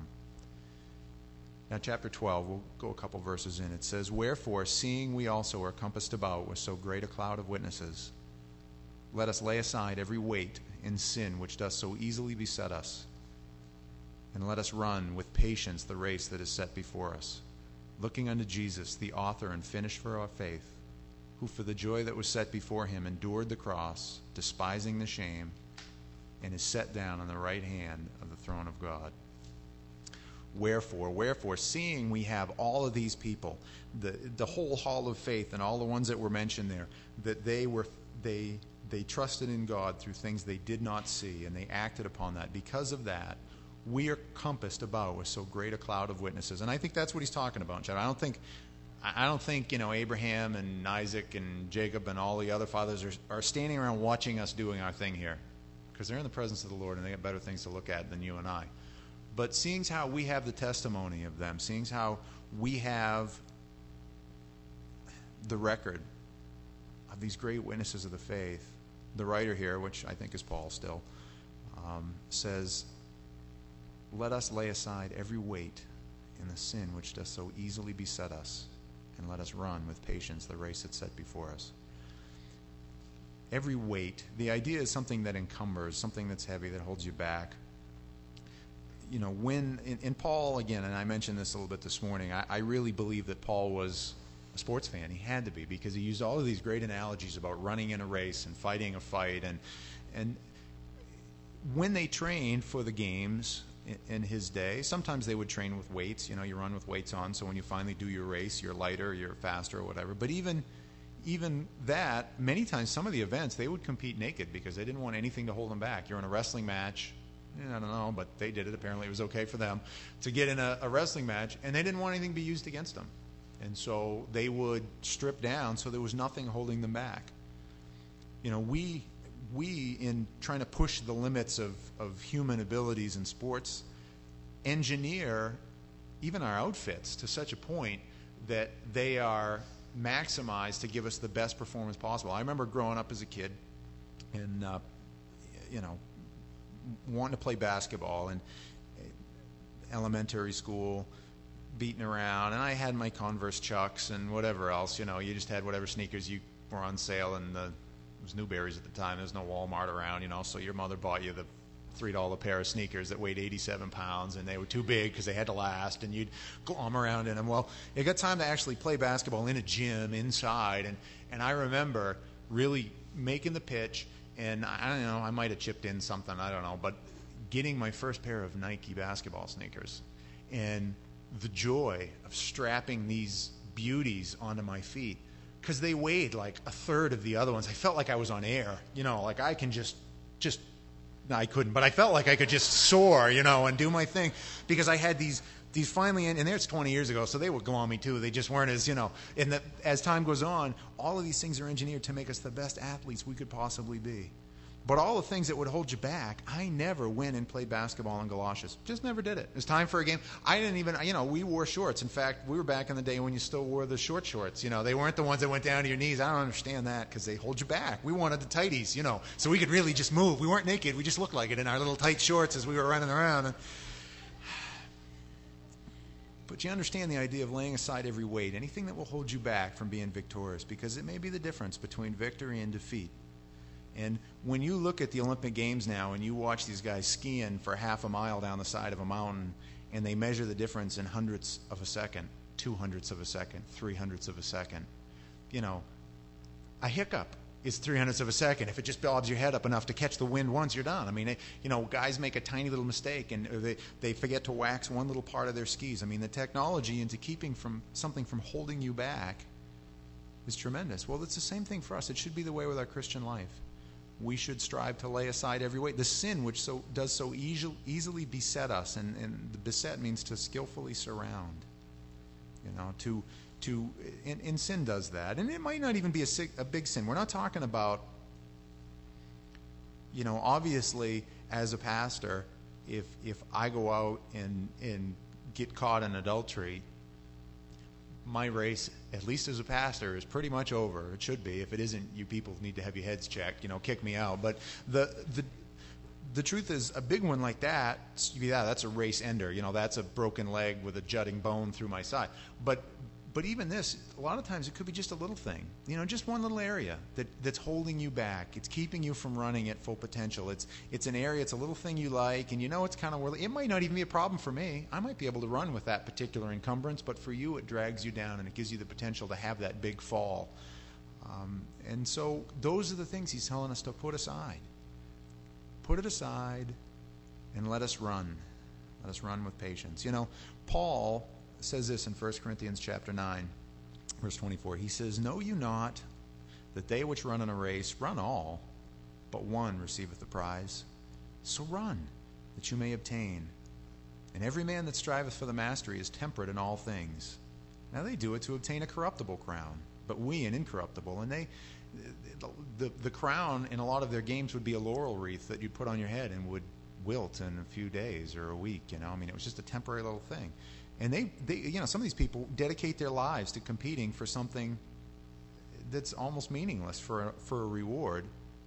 Now, chapter twelve, we'll go a couple verses in. It says, wherefore, seeing we also are compassed about with so great a cloud of witnesses, let us lay aside every weight and sin which doth so easily beset us, and let us run with patience the race that is set before us, looking unto Jesus, the author and finisher for our faith, who for the joy that was set before him endured the cross, despising the shame, and is set down on the right hand of the throne of God. Wherefore, wherefore, seeing we have all of these people, the the whole hall of faith and all the ones that were mentioned there, that they were they they trusted in God through things they did not see, and they acted upon that. Because of that, we are compassed about with so great a cloud of witnesses. And I think that's what he's talking about, Chad. I don't think I don't think, you know, Abraham and Isaac and Jacob and all the other fathers are, are standing around watching us doing our thing here, because they're in the presence of the Lord and they got better things to look at than you and I. But seeing how we have the testimony of them, seeing how we have the record of these great witnesses of the faith, the writer here, which I think is Paul still, um, says, let us lay aside every weight and the sin which does so easily beset us, and let us run with patience the race that's set before us. Every weight, the idea is something that encumbers, something that's heavy, that holds you back. You know, when, in, in Paul, again, and I mentioned this a little bit this morning, I, I really believe that Paul was a sports fan. He had to be, because he used all of these great analogies about running in a race and fighting a fight. And, and when they trained for the games in, in his day, sometimes they would train with weights. You know, you run with weights on, so when you finally do your race, you're lighter, you're faster, or whatever. But even even that, many times, some of the events, they would compete naked because they didn't want anything to hold them back. You're in a wrestling match. I don't know, but they did it. Apparently it was okay for them to get in a, a wrestling match, and they didn't want anything to be used against them. And so they would strip down so there was nothing holding them back. You know, we, we in trying to push the limits of, of human abilities in sports, engineer even our outfits to such a point that they are maximized to give us the best performance possible. I remember growing up as a kid and, uh, you know, wanting to play basketball in elementary school, beating around, and I had my Converse Chucks and whatever else. You know, you just had whatever sneakers you were on sale, and the, it was Newberry's at the time. There was no Walmart around, you know, so your mother bought you the three dollar pair of sneakers that weighed eighty-seven pounds, and they were too big because they had to last, and you'd glom around in them. Well, it got time to actually play basketball in a gym inside, and, and I remember really making the pitch. And I don't know, I might have chipped in something, I don't know, but getting my first pair of Nike basketball sneakers, and the joy of strapping these beauties onto my feet, because they weighed like a third of the other ones. I felt like I was on air, you know, like I can just, just, no, I couldn't, but I felt like I could just soar, you know, and do my thing, because I had these These finally, and there's twenty years ago, so they were gloomy too. They just weren't as, you know, and the, as time goes on, all of these things are engineered to make us the best athletes we could possibly be. But all the things that would hold you back, I never went and played basketball in galoshes. Just never did it. It was time for a game. I didn't even, you know, we wore shorts. In fact, we were back in the day when you still wore the short shorts. You know, they weren't the ones that went down to your knees. I don't understand that because they hold you back. We wanted the tighties, you know, so we could really just move. We weren't naked. We just looked like it in our little tight shorts as we were running around. But you understand the idea of laying aside every weight, anything that will hold you back from being victorious, because it may be the difference between victory and defeat. And when you look at the Olympic Games now and you watch these guys skiing for half a mile down the side of a mountain and they measure the difference in hundredths of a second, two hundredths of a second, three hundredths of a second, you know, a hiccup is three hundredths of a second. If it just bobs your head up enough to catch the wind once, you're done. I mean, you know, guys make a tiny little mistake and they, they forget to wax one little part of their skis. I mean, the technology into keeping from something from holding you back is tremendous. Well, it's the same thing for us. It should be the way with our Christian life. We should strive to lay aside every weight. The sin which so does so easily, easily beset us, and, and the beset means to skillfully surround. You know, to to and, and sin does that, and it might not even be a, a big sin. We're not talking about, you know, obviously as a pastor, if if I go out and and get caught in adultery, my race, at least as a pastor, is pretty much over. It should be. If it isn't, you people need to have your heads checked. You know, kick me out. But the the the truth is, a big one like that, yeah, that's a race ender. You know, that's a broken leg with a jutting bone through my side. But but even this, a lot of times it could be just a little thing. You know, just one little area that that's holding you back. It's keeping you from running at full potential. It's it's an area. It's a little thing you like, and you know it's kind of worldly. It might not even be a problem for me. I might be able to run with that particular encumbrance, but for you, it drags you down, and it gives you the potential to have that big fall. Um, and so those are the things he's telling us to put aside. Put it aside, and let us run. Let us run with patience. You know, Paul says this in First Corinthians chapter nine, verse twenty-four. He says, "Know you not that they which run in a race run all, but one receiveth the prize? So run, that you may obtain. And every man that striveth for the mastery is temperate in all things. Now they do it to obtain a corruptible crown, but we an incorruptible." And they, the, the, the crown in a lot of their games would be a laurel wreath that you'd put on your head and would wilt in a few days or a week. You know, I mean, it was just a temporary little thing. And they, they, you know, some of these people dedicate their lives to competing for something that's almost meaningless for a, for a reward.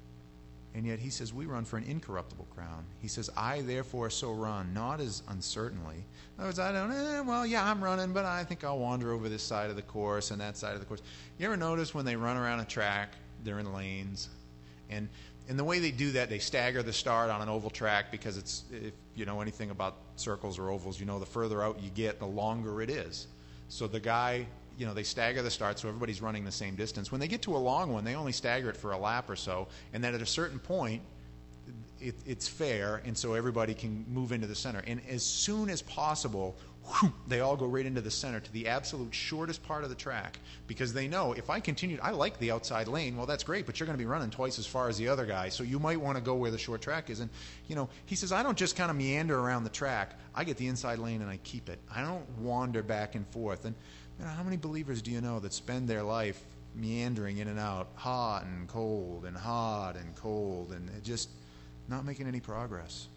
And yet he says, we run for an incorruptible crown. He says, I therefore so run, not as uncertainly. In other words, I don't, eh, well, yeah, I'm running, but I think I'll wander over this side of the course and that side of the course. You ever notice when they run around a track, they're in lanes? And And the way they do that, they stagger the start on an oval track because it's, if you know anything about circles or ovals, you know the further out you get, the longer it is. So the guy, you know, they stagger the start so everybody's running the same distance. When they get to a long one, they only stagger it for a lap or so, and then at a certain point, it, it's fair, and so everybody can move into the center. And as soon as possible, whew, they all go right into the center to the absolute shortest part of the track, because they know if I continue, I like the outside lane. Well, that's great, but you're going to be running twice as far as the other guy, so you might want to go where the short track is. And you know, he says, I don't just kind of meander around the track. I get the inside lane and I keep it. I don't wander back and forth. And you know, how many believers do you know that spend their life meandering in and out, hot and cold and hot and cold, and just not making any progress?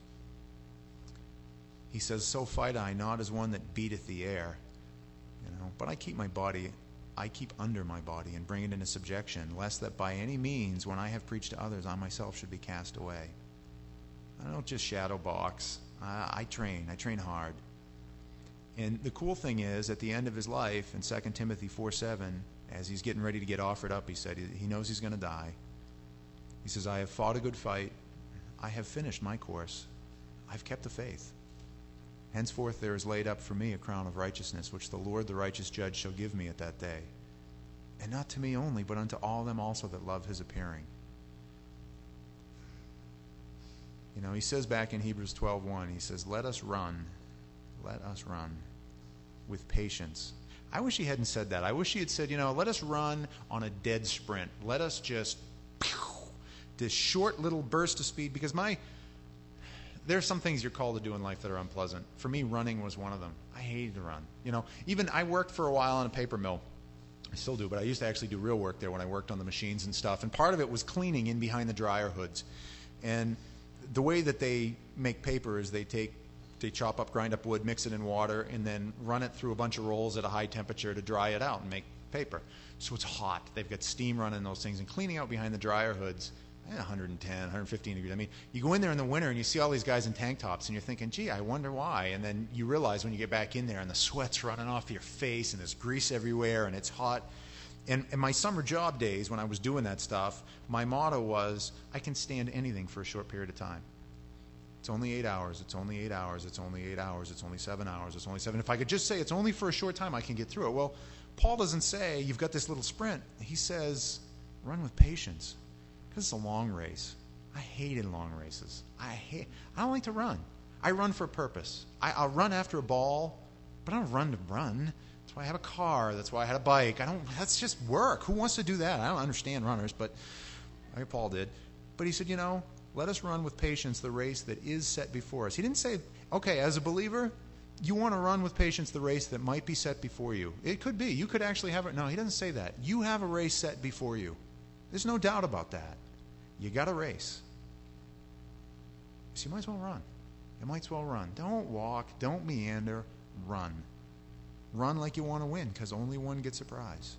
He says, so fight I, not as one that beateth the air, you know, but I keep my body, I keep under my body and bring it into subjection, lest that by any means, when I have preached to others, I myself should be cast away. I don't just shadow box. I, I train. I train hard. And the cool thing is, at the end of his life, in Second Timothy four seven, as he's getting ready to get offered up, he said, he, he knows he's going to die. He says, I have fought a good fight. I have finished my course. I've kept the faith. Henceforth there is laid up for me a crown of righteousness, which the Lord the righteous judge shall give me at that day. And not to me only, but unto all them also that love his appearing. You know, he says back in Hebrews twelve one, he says, let us run, let us run with patience. I wish he hadn't said that. I wish he had said, you know, let us run on a dead sprint. Let us just, pew, this short little burst of speed, because my... There are some things you're called to do in life that are unpleasant. For me, running was one of them. I hated to run. You know, even I worked for a while on a paper mill. I still do, but I used to actually do real work there when I worked on the machines and stuff. And part of it was cleaning in behind the dryer hoods. And the way that they make paper is they take, they chop up, grind up wood, mix it in water, and then run it through a bunch of rolls at a high temperature to dry it out and make paper. So it's hot. They've got steam running those things and cleaning out behind the dryer hoods. one hundred ten, one hundred fifteen degrees. I mean, you go in there in the winter and you see all these guys in tank tops and you're thinking, gee, I wonder why. And then you realize when you get back in there and the sweat's running off your face and there's grease everywhere and it's hot. And in my summer job days when I was doing that stuff, my motto was, I can stand anything for a short period of time. It's only eight hours, it's only eight hours, it's only eight hours, it's only seven hours, it's only seven. If I could just say it's only for a short time, I can get through it. Well, Paul doesn't say you've got this little sprint. He says, run with patience. Because it's a long race. I hated long races. I hate. I don't like to run. I run for a purpose. I, I'll run after a ball, but I don't run to run. That's why I have a car. That's why I had a bike. I don't. That's just work. Who wants to do that? I don't understand runners, but I Paul did. But he said, you know, let us run with patience the race that is set before us. He didn't say, okay, as a believer, you want to run with patience the race that might be set before you. It could be. You could actually have it. No, he doesn't say that. You have a race set before you. There's no doubt about that. You got a race. So you might as well run. You might as well run. Don't walk. Don't meander. Run. Run like you want to win, because only one gets a prize.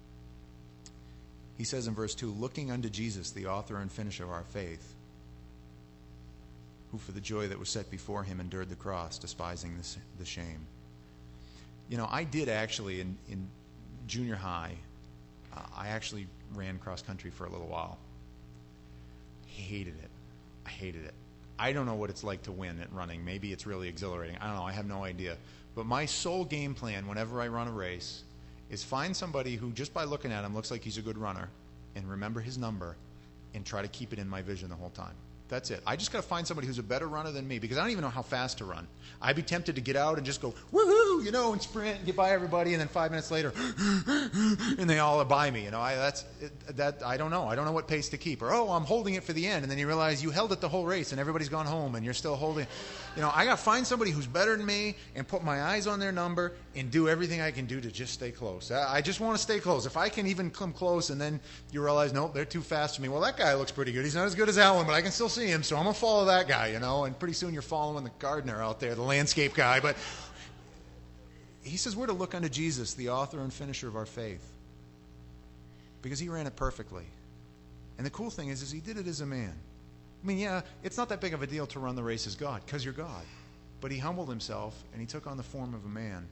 He says in verse two, looking unto Jesus, the author and finisher of our faith, who for the joy that was set before him endured the cross, despising the, the shame. You know, I did actually, in, in junior high, uh, I actually ran cross country for a little while. Hated it. I hated it. I don't know what it's like to win at running. Maybe it's really exhilarating. I don't know. I have no idea. But my sole game plan whenever I run a race is find somebody who, just by looking at him, looks like he's a good runner, and remember his number, and try to keep it in my vision the whole time. That's it. I just got to find somebody who's a better runner than me, because I don't even know how fast to run. I'd be tempted to get out and just go, woohoo, you know, and sprint and get by everybody, and then five minutes later, and they all are by me. You know, I that's it, that I don't know. I don't know what pace to keep. Or, oh, I'm holding it for the end, and then you realize you held it the whole race, and everybody's gone home, and you're still holding. You know, I got to find somebody who's better than me and put my eyes on their number and do everything I can do to just stay close. I just want to stay close. If I can even come close, and then you realize, nope, they're too fast for me. Well, that guy looks pretty good. He's not as good as that one, but I can still see him, so I'm going to follow that guy, you know. And pretty soon you're following the gardener out there, the landscape guy. But he says we're to look unto Jesus, the author and finisher of our faith, because he ran it perfectly. And the cool thing is, is he did it as a man. I mean, yeah, it's not that big of a deal to run the race as God, because you're God. But he humbled himself, and he took on the form of a man.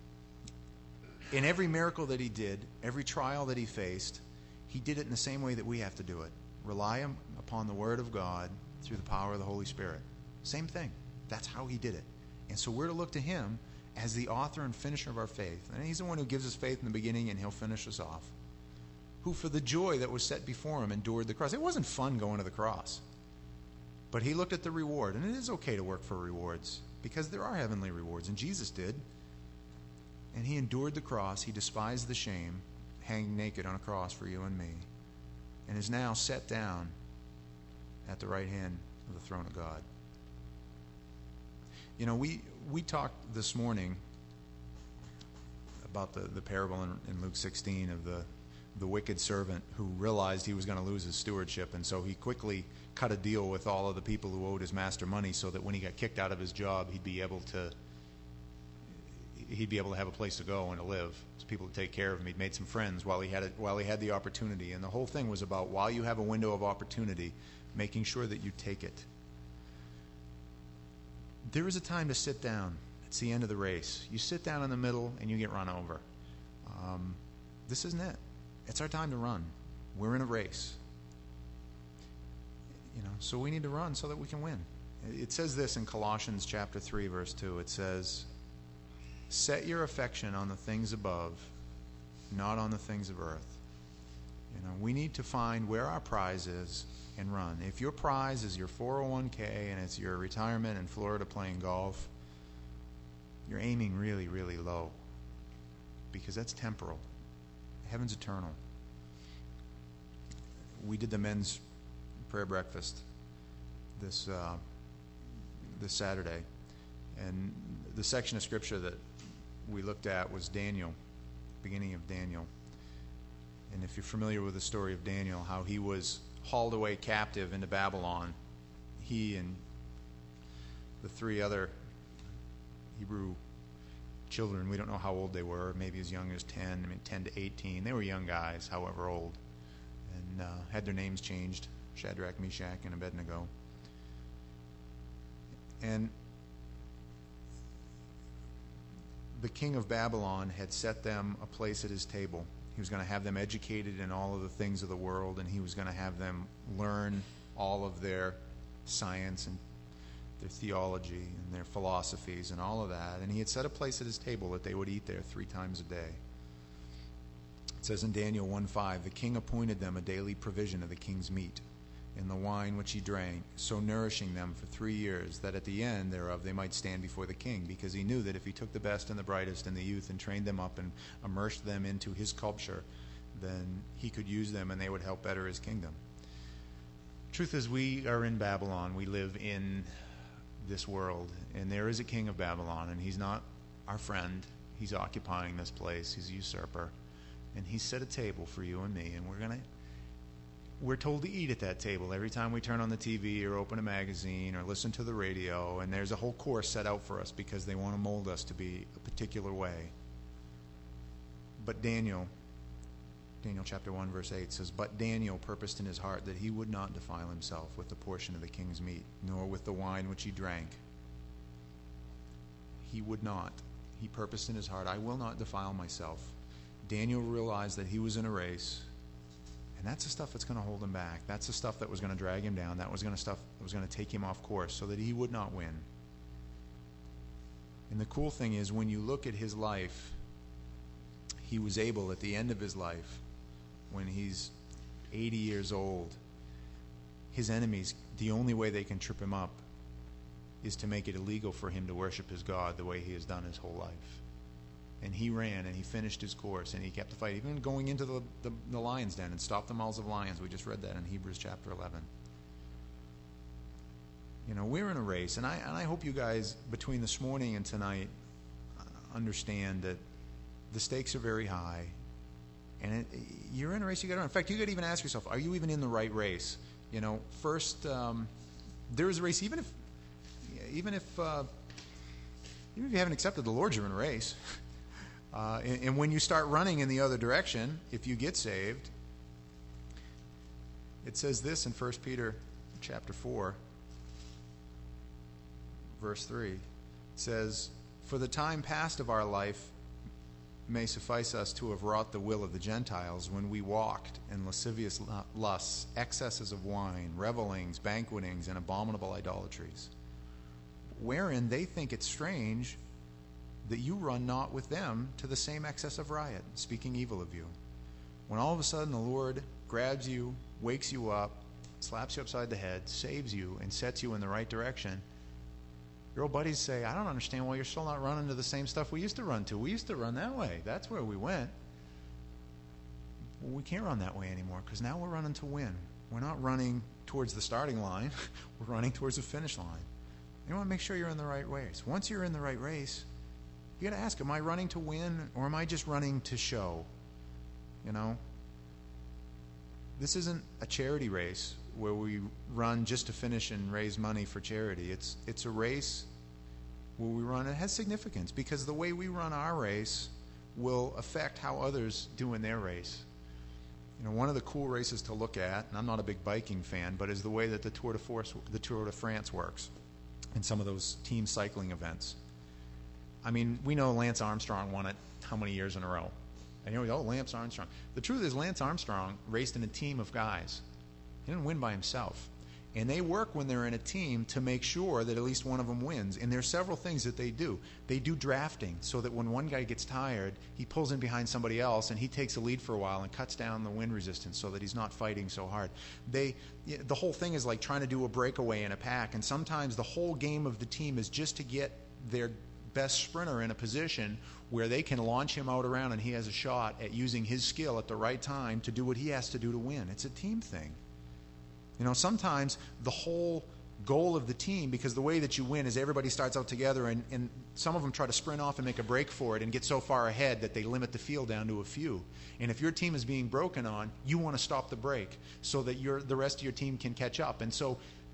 In every miracle that he did, every trial that he faced, he did it in the same way that we have to do it. Rely upon the Word of God through the power of the Holy Spirit. Same thing. That's how he did it. And so we're to look to him as the author and finisher of our faith. And he's the one who gives us faith in the beginning, and he'll finish us off. Who for the joy that was set before him endured the cross. It wasn't fun going to the cross. But he looked at the reward, and it is okay to work for rewards, because there are heavenly rewards, and Jesus did. And he endured the cross. He despised the shame, hanging naked on a cross for you and me, and is now set down at the right hand of the throne of God. You know, we, we talked this morning about the, the parable in, in Luke sixteen of the, the wicked servant who realized he was going to lose his stewardship, and so he quickly cut a deal with all of the people who owed his master money so that when he got kicked out of his job, he'd be able to he'd be able to have a place to go and to live. So people to take care of him. He'd made some friends while he had it, while he had the opportunity. And the whole thing was about, while you have a window of opportunity, making sure that you take it. There is a time to sit down. It's the end of the race. You sit down in the middle and you get run over. Um, this isn't it. It's our time to run. We're in a race. You know, so we need to run so that we can win. It says this in Colossians chapter three, verse two. It says, set your affection on the things above, not on the things of earth. You know, we need to find where our prize is and run. If your prize is your four oh one k and it's your retirement in Florida playing golf, you're aiming really, really low, because that's temporal. Heaven's eternal. We did the men's prayer breakfast this uh, this Saturday, and the section of scripture that we looked at was Daniel, beginning of Daniel. And if you're familiar with the story of Daniel, how he was hauled away captive into Babylon he and the three other Hebrew children, we don't know how old they were, maybe as young as ten, I mean ten to eighteen. They were young guys, however old, and uh, had their names changed, Shadrach, Meshach, and Abednego. And the king of Babylon had set them a place at his table. He was going to have them educated in all of the things of the world, and he was going to have them learn all of their science and their theology and their philosophies and all of that. And he had set a place at his table that they would eat there three times a day. It says in Daniel one five, the king appointed them a daily provision of the king's meat and the wine which he drank, so nourishing them for three years, that at the end thereof they might stand before the king, because he knew that if he took the best and the brightest and the youth and trained them up and immersed them into his culture, then he could use them and they would help better his kingdom. Truth is, we are in Babylon. We live in this world, and there is a king of Babylon, and he's not our friend. He's occupying this place. He's a usurper, and he's set a table for you and me, and we're going to We're told to eat at that table every time we turn on the T V or open a magazine or listen to the radio, and there's a whole course set out for us because they want to mold us to be a particular way. But Daniel, Daniel chapter one verse eight says, but Daniel purposed in his heart that he would not defile himself with the portion of the king's meat, nor with the wine which he drank. He would not. He purposed in his heart, I will not defile myself. Daniel realized that he was in a race. And that's the stuff that's going to hold him back. That's the stuff that was going to drag him down. That was going to stuff that was going to take him off course so that he would not win. And the cool thing is, when you look at his life, he was able at the end of his life, when he's eighty years old, his enemies, the only way they can trip him up is to make it illegal for him to worship his God the way he has done his whole life. And he ran, and he finished his course, and he kept the fight, even going into the, the, the lion's den and stopped the mouths of lions. We just read that in Hebrews chapter eleven. You know, we're in a race, and I, and I hope you guys, between this morning and tonight, understand that the stakes are very high, and it, you're in a race you got to run. In fact, you got to even ask yourself, are you even in the right race? You know, first, um, there is a race, even if, even if, uh, even if you haven't accepted the Lord, you're in a race. Uh, and, and when you start running in the other direction, if you get saved, it says this in First Peter chapter four, verse three. It says, for the time past of our life may suffice us to have wrought the will of the Gentiles when we walked in lascivious lusts, excesses of wine, revelings, banquetings, and abominable idolatries, wherein they think it strange that you run not with them to the same excess of riot, speaking evil of you. When all of a sudden the Lord grabs you, wakes you up, slaps you upside the head, saves you, and sets you in the right direction, your old buddies say, I don't understand why you're still not running to the same stuff we used to run to. We used to run that way. That's where we went. Well, we can't run that way anymore, because now we're running to win. We're not running towards the starting line. We're running towards the finish line. You want to make sure you're in the right race. Once you're in the right race, you got to ask, am I running to win, or am I just running to show? You know? This isn't a charity race where we run just to finish and raise money for charity. It's it's a race where we run. It has significance, because the way we run our race will affect how others do in their race. You know, one of the cool races to look at, and I'm not a big biking fan, but is the way that the Tour de Force, the Tour de France works, and some of those team cycling events. I mean, we know Lance Armstrong won it how many years in a row? And here we go, oh, Lance Armstrong. The truth is, Lance Armstrong raced in a team of guys. He didn't win by himself. And they work when they're in a team to make sure that at least one of them wins. And there's several things that they do. They do drafting, so that when one guy gets tired, he pulls in behind somebody else, and he takes the lead for a while and cuts down the wind resistance so that he's not fighting so hard. They, the whole thing is like trying to do a breakaway in a pack, and sometimes the whole game of the team is just to get their best sprinter in a position where they can launch him out around, and he has a shot at using his skill at the right time to do what he has to do to win. It's a team thing. You know, sometimes the whole goal of the team, because the way that you win is everybody starts out together, and, and some of them try to sprint off and make a break for it and get so far ahead that they limit the field down to a few. And if your team is being broken on, you want to stop the break so that your, the rest of your team can catch up. And so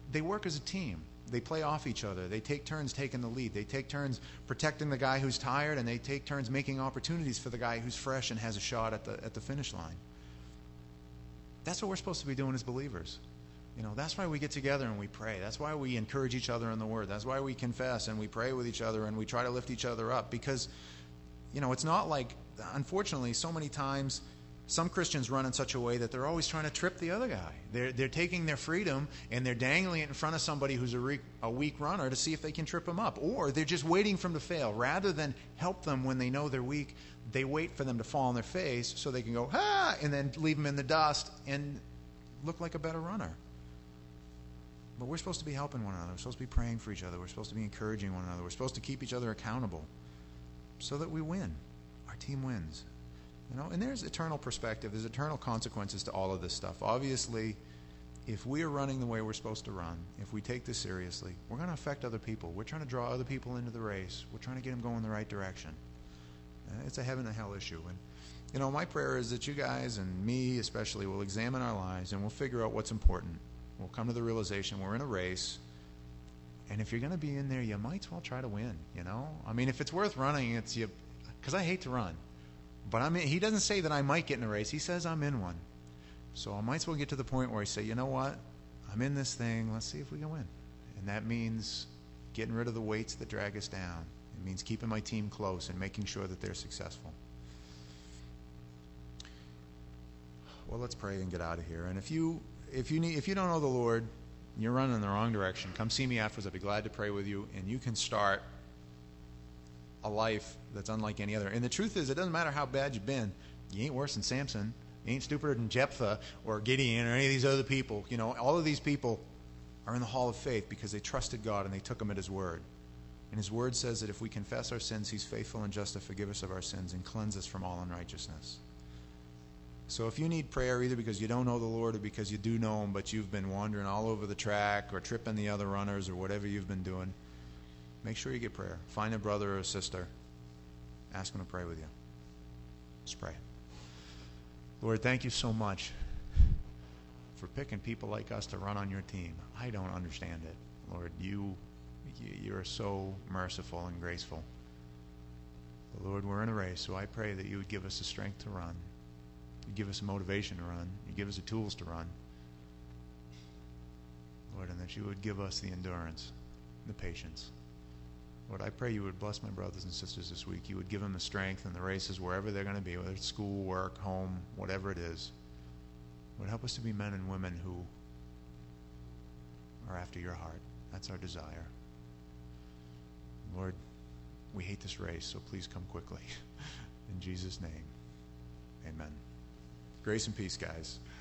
they work as a team. They play off each other. They take turns taking the lead. They take turns protecting the guy who's tired, and they take turns making opportunities for the guy who's fresh and has a shot at the at the finish line. That's what we're supposed to be doing as believers. You know, that's why we get together and we pray. That's why we encourage each other in the Word. That's why we confess and we pray with each other and we try to lift each other up. Because, you know, it's not like, unfortunately, so many times some Christians run in such a way that they're always trying to trip the other guy. They're, they're taking their freedom and they're dangling it in front of somebody who's a, re- a weak runner to see if they can trip him up. Or they're just waiting for them to fail. Rather than help them when they know they're weak, they wait for them to fall on their face so they can go, ha, and then leave them in the dust and look like a better runner. But we're supposed to be helping one another. We're supposed to be praying for each other. We're supposed to be encouraging one another. We're supposed to keep each other accountable so that we win. Our team wins. You know, and there's eternal perspective. There's eternal consequences to all of this stuff. Obviously, if we are running the way we're supposed to run, if we take this seriously, we're going to affect other people. We're trying to draw other people into the race. We're trying to get them going in the right direction. Uh, it's a heaven and hell issue. And, you know, my prayer is that you guys and me especially will examine our lives and we'll figure out what's important. We'll come to the realization we're in a race. And if you're going to be in there, you might as well try to win, you know? I mean, if it's worth running, it's you, because I hate to run. But I mean, he doesn't say that I might get in a race. He says I'm in one. So I might as well get to the point where I say, you know what? I'm in this thing. Let's see if we can win. And that means getting rid of the weights that drag us down. It means keeping my team close and making sure that they're successful. Well, let's pray and get out of here. And if you if you need if you don't know the Lord, you're running in the wrong direction, come see me afterwards. I'd be glad to pray with you, and you can start a life that's unlike any other. And the truth is, it doesn't matter how bad you've been. You ain't worse than Samson. You ain't stupider than Jephthah or Gideon or any of these other people. You know, all of these people are in the hall of faith because they trusted God and they took him at his word. And his word says that if we confess our sins, he's faithful and just to forgive us of our sins and cleanse us from all unrighteousness. So if you need prayer, either because you don't know the Lord or because you do know him, but you've been wandering all over the track or tripping the other runners or whatever you've been doing, make sure you get prayer. Find a brother or a sister. Ask them to pray with you. Let's pray. Lord, thank you so much for picking people like us to run on your team. I don't understand it. Lord, you, you are so merciful and graceful. But Lord, we're in a race, so I pray that you would give us the strength to run. You give us a motivation to run. You give us the tools to run. Lord, and that you would give us the endurance, the patience. Lord, I pray you would bless my brothers and sisters this week. You would give them the strength in the races wherever they're going to be, whether it's school, work, home, whatever it is. Lord, help us to be men and women who are after your heart. That's our desire. Lord, we hate this race, so please come quickly. In Jesus' name, amen. Grace and peace, guys.